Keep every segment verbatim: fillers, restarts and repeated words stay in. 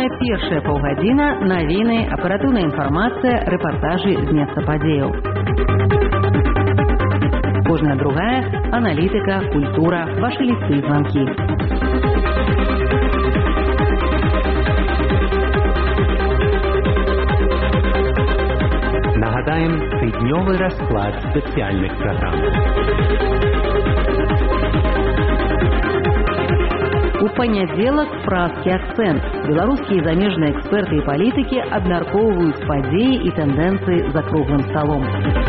Кожная першая паўгадзіна навіны, аператыўная інфармацыя, рэпартажы з месца падзеяў. Кожная другая аналітыка, культура, вашы лісты і званкі. Нагадаем тыднёвы расклад спецыяльных праграм. У панядзелак празкі акцэнт. Беларускія і замежныя эксперты і палітыкі абмяркоўваюць падзеі і тэндэнцыі за круглым сталом.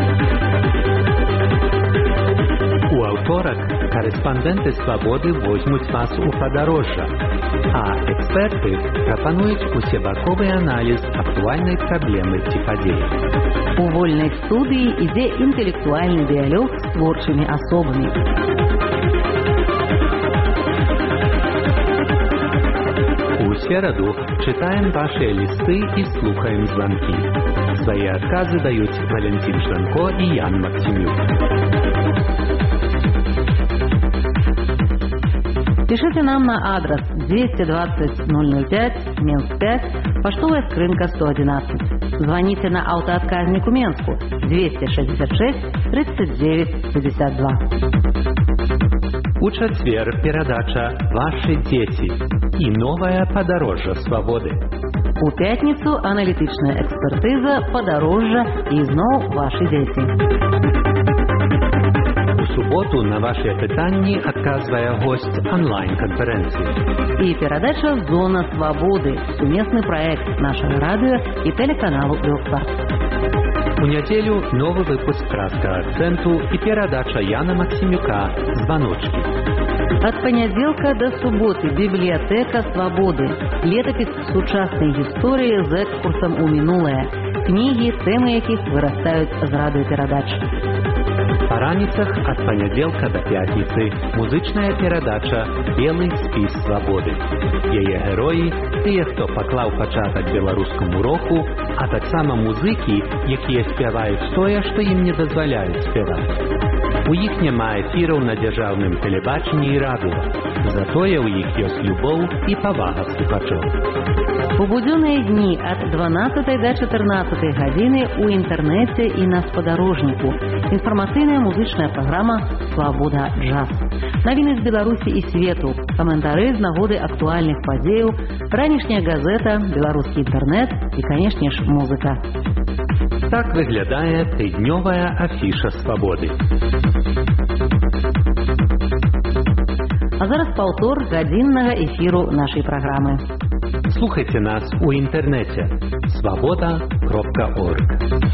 У аўторак карэспандэнты «Свабоды» возьмуць вас у падарожжа, а эксперты прапануюць усебаковы аналіз актуальнай праблемы ці падзеі. У вольнай студыі ідзе інтэлектуальны дыялог з творчымі асобамі. У сераду читаем ваши листы и слухаем звонки. Свои отказы дают Валентин Шранко и Ян Максимюк. Пишите нам на адрес двести двадцать ноль ноль пять, Минск пять, поштовая скрынка сто одиннадцать. Звоните на автоотказнику Менску двести шестьдесят шесть тридцать девять пятьдесят два. У чацвер перадача «Ваши дети» и новое подорожжа свободы. У пятницу аналитичная экспертиза «Подорожжа» и зноў ваши дети. У суботу на ваши пытанні адказвае гость онлайн-конференции. И передача «Зона свободы» – совместный проект нашего радио и телеканалу «Белсат». У нядзелю новы выпуск «Праска акценту» и перадача Яна Максимюка «Звоночки». От понеделька до субботы библиотека свободы. Летопись сучасной истории с экскурсом у минулое. Книги, темы яких вырастают з радыёперадач. Па раніцах ад панядзелка да пятніцы музычная перадача «Белы спіс свабоды». Яе героі – тыя, хто паклаў пачатак беларускаму року, а таксама музыкі, якія спяваюць тое, што ім не дазваляюць спяваць. У іх няма эфіраў на дзяржаўным тэлебачанні і радыё, затое ў іх ёсць любоў і павага слухачоў. У будзённыя дні ад дванаццатай да чатырнаццатай гадзіны у інтэрнэце і на спадарожніку. Інфармацыйная музычная праграма «Свабода джаз». Навіны з Беларусі і свету, каментары з нагоды актуальных падзеяў, ранішняя газета, беларускі інтэрнэт і, канешне ж, музыка. Так выглядае тыднёвая афіша свабоды. А зараз паўтор гадзіннага эфіру нашай праграмы. Слухайте нас у інтэрнэце свабода кропка орг.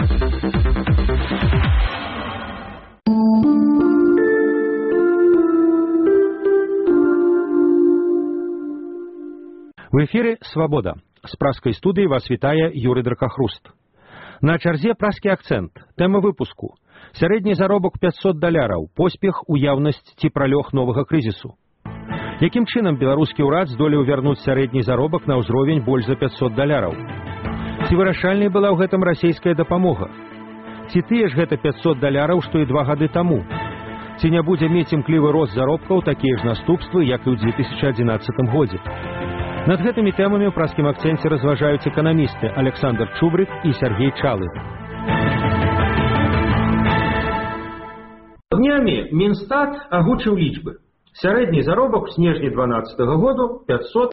В эфире «Свобода». С праской студии вас вітае Юрий Дракохруст. На чарзе праскі акцент. Тэма выпуску. Сярэдні заробак пятьсот даляраў. Поспех, уяўнасць ці пралёг новага крызісу. Якім чынам беларускі ўрад здолеў вярнуць сярэдні заробак на ўзровень больш за пятьсот даляраў? Ці вырашальнай была ў гэтым расійская дапамога? Ці тыя ж гэта пятьсот даляраў, што і два гады таму? Ці не будзе мець імклівы рост заробкаў такія ж наступствы, як і ў две тысячи одиннадцатым годзе? Над гэтымі тэмамі ў праскім акцэнце разважаюць эканамісты Александр Чубрик і Сергей Чалы. Днямі Мінстат агучыў лічбы. Сярэдні заробак у снежні дванаццатага году пятьсот